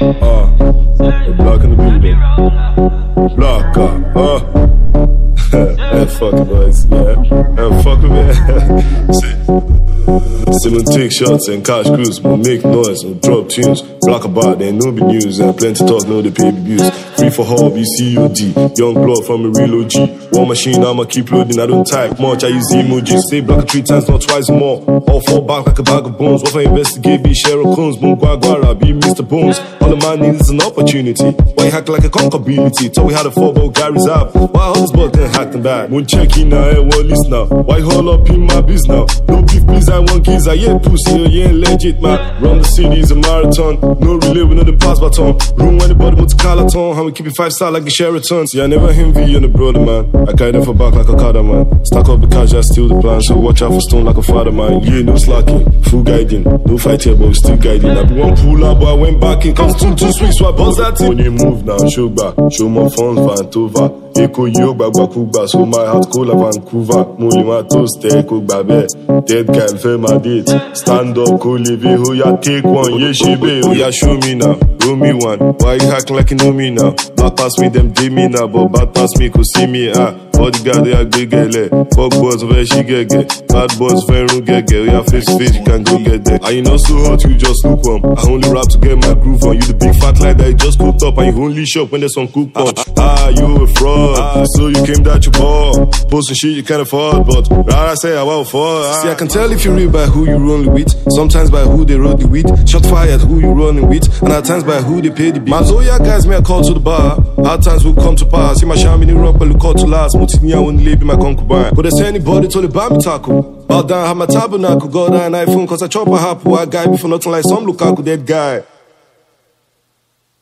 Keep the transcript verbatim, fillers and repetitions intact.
Uh, the block in the building. Block up, uh. And fuck it, boys, yeah. And fuck with me. See. Still don't take shots and cash cruise, but make noise and drop tunes. Black about, there ain't no be news, and plenty talk, no they pay views. Free for all, B C U D. Young blood from a real O G. One machine, I'ma keep loading. I don't type much, I use emojis. Stay black three times, not twice more. All fall back like a bag of bones. What if I investigate, be Sherlock Holmes, Boom Guaguara, be Mister Bones. All the man needs is an opportunity. Why you hack like a conquerability? Thought we had a four ball Gary's app. Why all this boy can hack them back? Won't check in now, eh, what list now? Why hold up in my biz now? No beef, please, I want kids. I ain't pussy, you ain't legit, man. Run the city is a marathon. No relay, we know the pass baton. Room when the body moves to Calaton. How we keep it five star like a Sheraton. See, I never envy on the brother, man. I guide them for back like a Kada, man. Stack up the cash, I steal the plan. So watch out for stone like a father, man. Yeah, no slacking, full guiding. No fight here, but we still guiding. I be one pull up, but I went back in. Comes two, two sweet, so I buzz that in. When you move now, show back. Show more funds, Vantova. Eko yo gbagba kugba, so my heart cold like Vancouver. Mo you want toast, eko babe. Dead guy, fair my date. Stand up, go live it, who ya take one, yeah she be. Who ya show me now, roll me one. Why you acting like you know me now? Black pass me, them day me now, but bad pass me, could see me ah. Bodyguard, they are big gele. Fuck boys, where she get get. Bad boys, fair room get get. We are face to face, you can go get there. And you not so hot, you just look on. I only rap to get my groove on. You the big fat like that, you just cooked up. And you only shop when there's some cook on. Ah, you a fraud. Ah, so you came that you bought. Posting shit you can't afford, but I say I want for. Ah. See, I can tell if you read by who you rolling with. Sometimes by who they rode the with. Shot fired, who you running with. And at times by who they pay the beat. My Zoya guys may call to the bar. Hard times will come to pass. See my shine in Europe, but look out to last. Me, I won't leave my concubine. But there's anybody to the Bambi tackle. Bow down, have my tabernacle. Go down iPhone, cause I chop a happle. I guy before nothing like some Lukaku, dead guy.